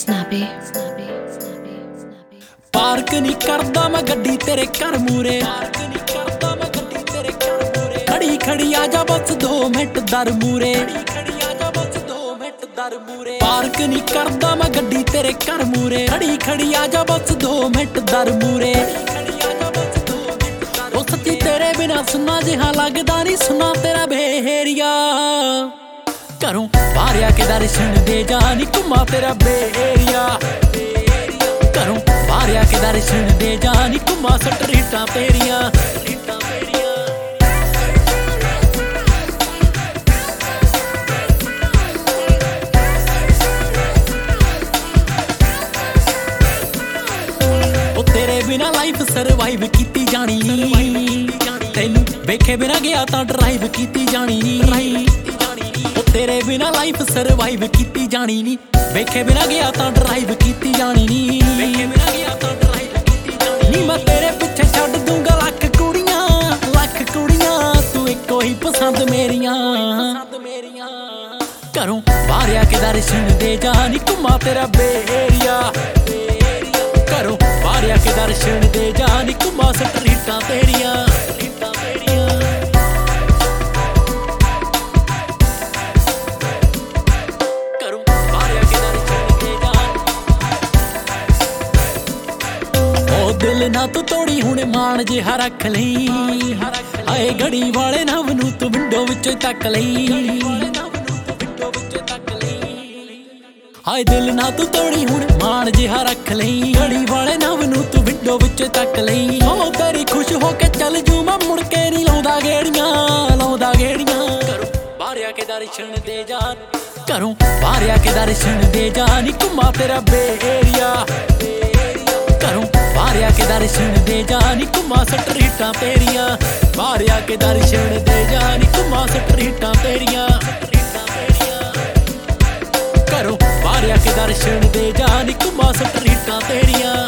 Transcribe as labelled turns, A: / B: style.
A: snappy.
B: Park नहीं करदा मैं गड्डी तेरे घर मूरे खड़ी खड़ी आजा बस 2 मिनट दर मूरे पार्क नहीं करदा मैं गड्डी तेरे घर मूरे खड़ी खड़ी आजा बस 2 मिनट दर मूरे ओ सच्ची तेरे बिना सुना जिहा लगदा नहीं सुना तेरा बेहरिया घरों बाहर आके दर्शन दे जानी घुमा तेरा बेहरिया घरों बाहर आके दर्शन दे जानी घुमा स्ट्रीटां तेरियां तेरे बिना लाइफ सरवाइव कीती जानी तेनू वेखे बिना गया तां ड्राइव कीती जानी ओ तेरे बिना लाइफ सरवाइव कीती जानी नी वेखे बिना गया तां ड्राइव कीती जानी नी नी मैं तेरे पिछे छड्ड दूंगा लख कुड़ियां तू इको ही पसंद मेरियां घरों बाहर आके दर्शन दे जानी घुमा तेरा बेहरिया घरों बाहर आके दर्शन दे जानी घुमा स्ट्रीटां तेरियां घरों बाहर आके दर्शन दे जानी ओ दिल ना तू तोड़ी हुण मान जिहा रख लई आए घड़ी वाले नव नूं तू विंडो विचों तक लई हाय दिल ना तू तोड़ी हुण मान जिहा रख लई घड़ी वाले नव नूं तू विंडो विच तक लई हो तेरी खुश हो के चल जू मैं मुड़ के नहीं लाउंदा गेड़ियां घरों बाहर आके दर्शन दे जान घरों बाहर आके दर्शन दे जानी घुमा तेरा बेहरिया घरों बाहर आके दर्शन दे जानी घुमा स्ट्रीटां तेरियां बाहर आके दर्शन दे जानी घुमा स्ट्रीटां तेरियां घरों बाहर आके दर्शन दे जानी घुमा स्ट्रीटां तेरियां